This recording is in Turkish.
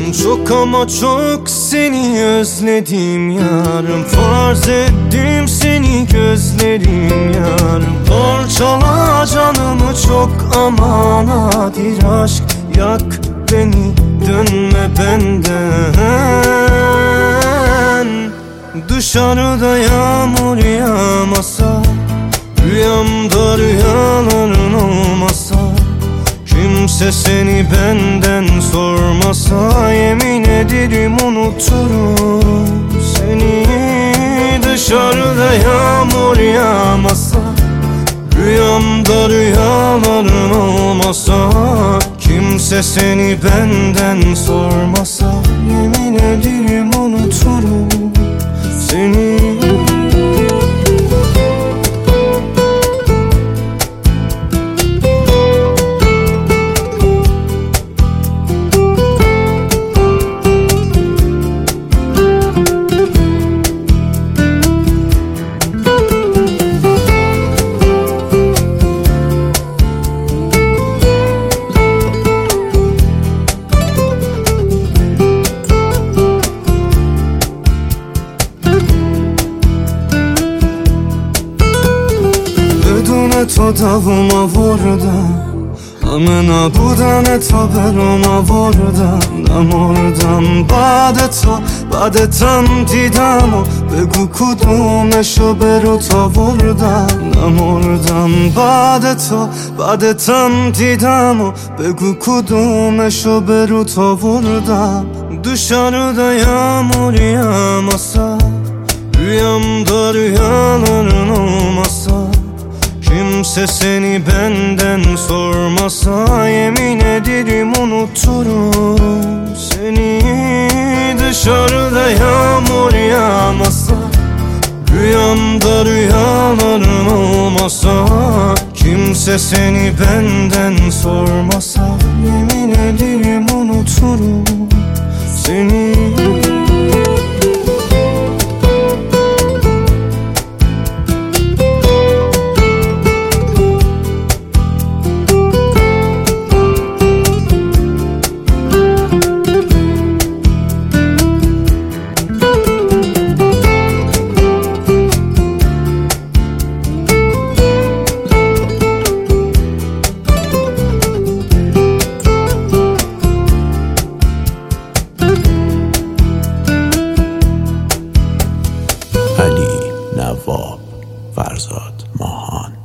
Çok ama çok seni özledim yarım. Farz ettim seni gözlerim yarım. Parçala canımı çok ama nadir aşk. Yak beni, dönme benden. Dışarıda yağmur yağmasa, rüyamda rüyaların olmasa, kimse seni benden sormasa, yemin ederim unuturum seni. Dışarıda yağmur yağmasa, rüyamda rüyaların olmasa, kimse seni benden sormasa, yemin ederim unuturum seni. To davuma vurdum, amena budane to beroma vurdم نمردم بعدتم دیدم و بگو کدومشو برو تا وردم نمردم بعدتم دیدم و بگو کدومشو برو تا وردم Dışarıda yağmur yağmasa, rüyamda rüyaların olmasa, kimse seni benden sormasa, yemin ederim unuturum seni. Dışarıda yağmur yağmasa, rüyamda rüyaların olmasa, kimse seni benden sormasa, yemin ederim unuturum seni. علی نواب فرزاد ماهان.